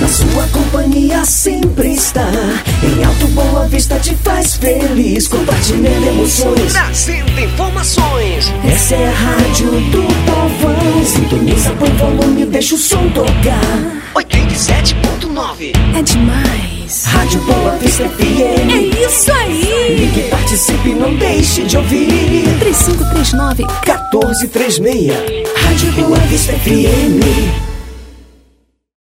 A sua companhia sempre está. Em Alto Boa Vista te faz feliz, compartilhando emoções, trazendo informações. Essa é a rádio do povão. Sintoniza, põe volume, deixa o som tocar. 87.9 é demais. Rádio Boa Vista FM. É isso aí. Ligue, participe, não deixe de ouvir. 3539-1436. Rádio Boa Vista FM.